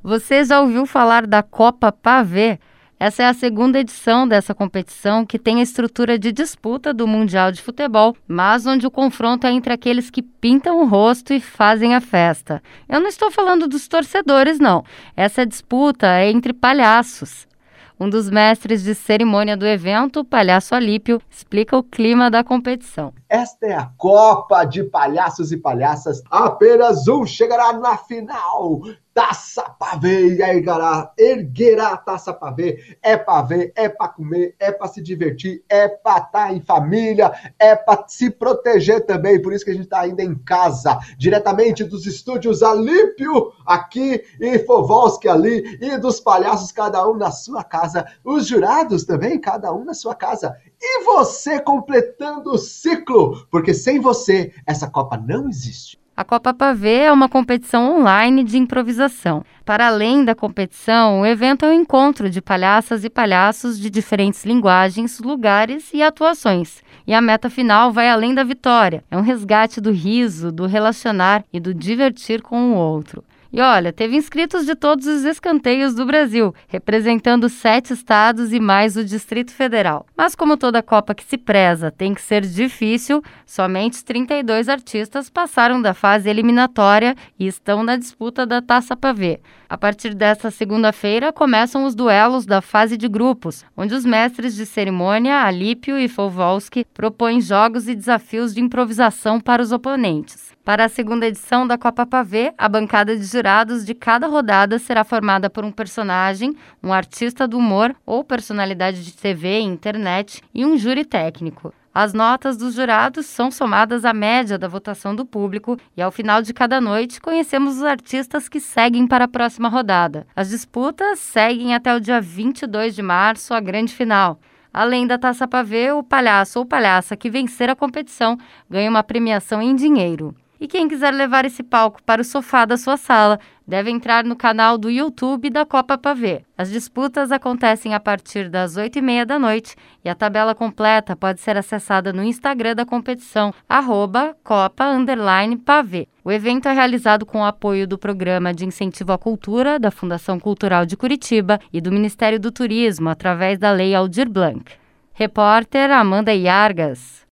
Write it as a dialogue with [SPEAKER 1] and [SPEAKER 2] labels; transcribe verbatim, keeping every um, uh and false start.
[SPEAKER 1] Você já ouviu falar da Copa Pavê? Essa é a segunda edição dessa competição, que tem a estrutura de disputa do Mundial de Futebol, mas onde o confronto é entre aqueles que pintam o rosto e fazem a festa. Eu não estou falando dos torcedores, não. Essa disputa é entre palhaços. Um dos mestres de cerimônia do evento, o palhaço Alípio, explica o clima da competição.
[SPEAKER 2] Esta é a Copa de Palhaços e Palhaças. Apenas um chegará na final. Taça Pavê. E aí, galera, erguerá a taça Pavê. É pra ver, é pra comer, é pra se divertir, é pra estar em família, é pra se proteger também. Por isso que a gente tá ainda em casa, diretamente dos estúdios Alípio aqui e Fovolski ali, e dos palhaços, cada um na sua casa. Os jurados também, cada um na sua casa. E você completando o ciclo, porque sem você, essa Copa não existe.
[SPEAKER 1] A Copa Pavê é uma competição online de improvisação. Para além da competição, o evento é um encontro de palhaças e palhaços de diferentes linguagens, lugares e atuações. E a meta final vai além da vitória. É um resgate do riso, do relacionar e do divertir com o outro. E olha, teve inscritos de todos os escanteios do Brasil, representando sete estados e mais o Distrito Federal. Mas como toda Copa que se preza tem que ser difícil, somente trinta e dois artistas passaram da fase eliminatória e estão na disputa da Taça Pavê. A partir desta segunda-feira começam os duelos da fase de grupos, onde os mestres de cerimônia, Alípio e Fovolski, propõem jogos e desafios de improvisação para os oponentes. Para a segunda edição da Copa Pavê, a bancada de jurados de cada rodada será formada por um personagem, um artista do humor ou personalidade de T V e internet e um júri técnico. As notas dos jurados são somadas à média da votação do público e, ao final de cada noite, conhecemos os artistas que seguem para a próxima rodada. As disputas seguem até o dia vinte e dois de março, a grande final. Além da Taça Pavê, o palhaço ou palhaça que vencer a competição ganha uma premiação em dinheiro. E quem quiser levar esse palco para o sofá da sua sala, deve entrar no canal do YouTube da Copa Pavê. As disputas acontecem a partir das oito e meia da noite e a tabela completa pode ser acessada no Instagram da competição, arroba Copa Underline Pavê. O evento é realizado com o apoio do Programa de Incentivo à Cultura, da Fundação Cultural de Curitiba e do Ministério do Turismo, através da Lei Aldir Blanc. Repórter Amanda Iargas.